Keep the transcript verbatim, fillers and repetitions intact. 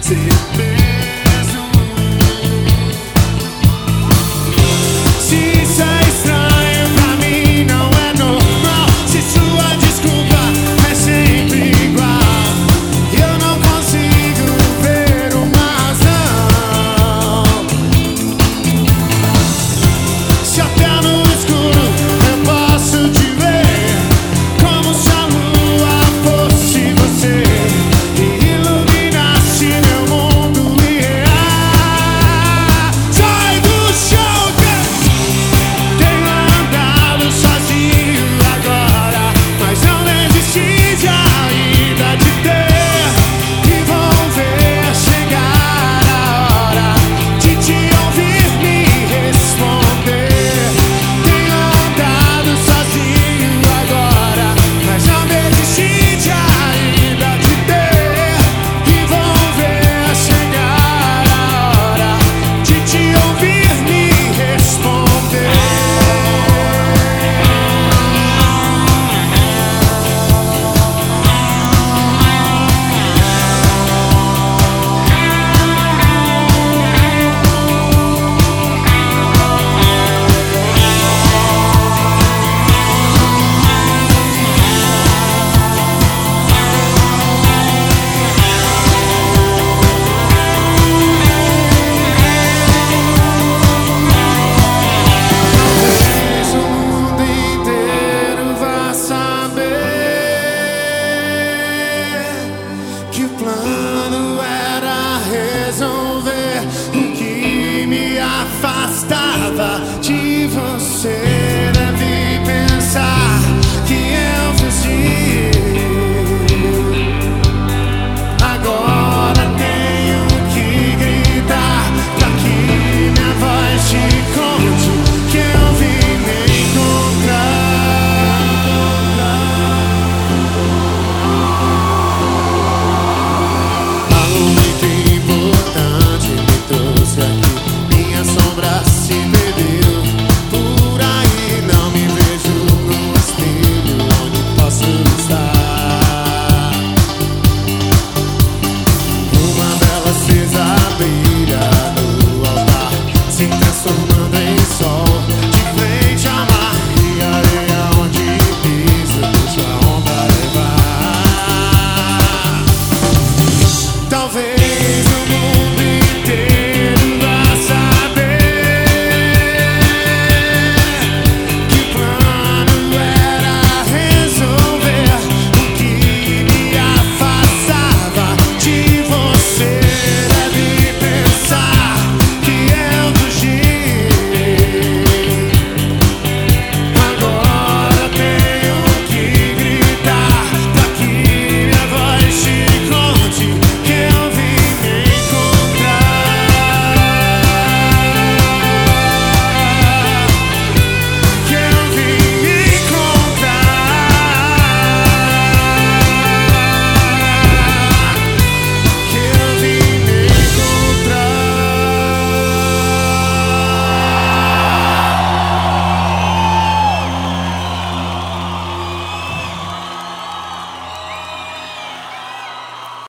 ser preso. Se isso é estranho pra mim, não é normal. Se sua desculpa é sempre igual, eu não consigo ver uma razão. Se até no escuro eu posso te ver, como se a lua fosse você e iluminasse meu mundo irreal. Sai do chão, tenho andado sozinho agora, mas não desisti de ainda te ter. E vão ver chegar a hora de te ouvir me responder. Tenho andado sozinho agora, mas não desisti de ainda te ter. E vão ver chegar a hora de te ouvir me responder. Talvez o mundo inteiro vá saber que o plano era resolver o que me afastava de você.